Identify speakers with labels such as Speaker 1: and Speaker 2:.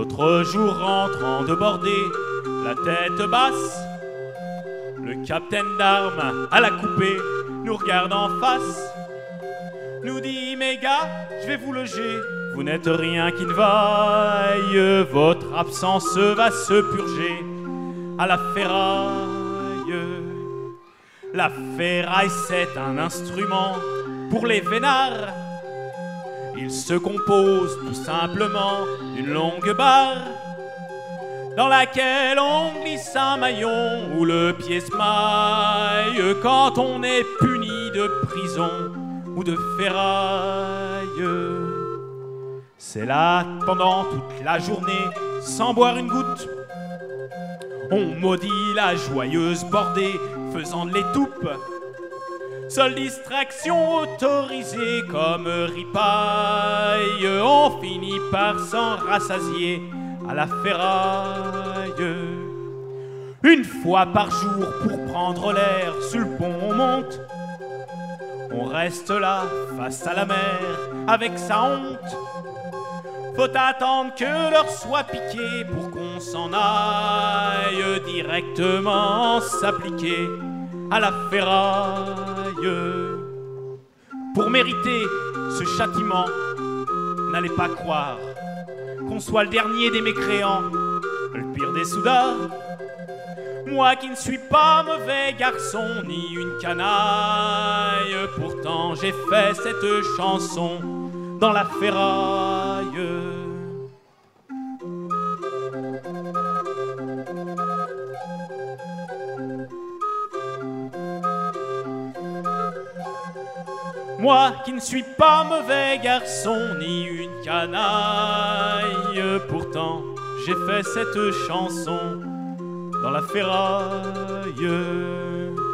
Speaker 1: L'autre jour rentrant de bordée, la tête basse, le capitaine d'armes à la coupée nous regarde en face, nous dit: mes gars, je vais vous loger, vous n'êtes rien qui ne vaille, votre absence va se purger à la ferraille. La ferraille, c'est un instrument pour les vénards. Il se compose tout simplement d'une longue barre dans laquelle on glisse un maillon où le pied se maille quand on est puni de prison ou de ferraille. C'est là pendant toute la journée, sans boire une goutte, on maudit la joyeuse bordée, faisant de l'étoupe. Seule distraction autorisée comme ripaille, on finit par s'en rassasier à la ferraille. Une fois par jour pour prendre l'air, sur le pont on monte. On reste là, face à la mer, avec sa honte. Faut attendre que l'heure soit piquée pour qu'on s'en aille directement s'appliquer à la ferraille. Pour mériter ce châtiment, n'allez pas croire qu'on soit le dernier des mécréants, le pire des soudards. Moi qui ne suis pas mauvais garçon ni une canaille, pourtant j'ai fait cette chanson dans la ferraille. Moi qui ne suis pas mauvais garçon ni une canaille, pourtant j'ai fait cette chanson dans la ferraille.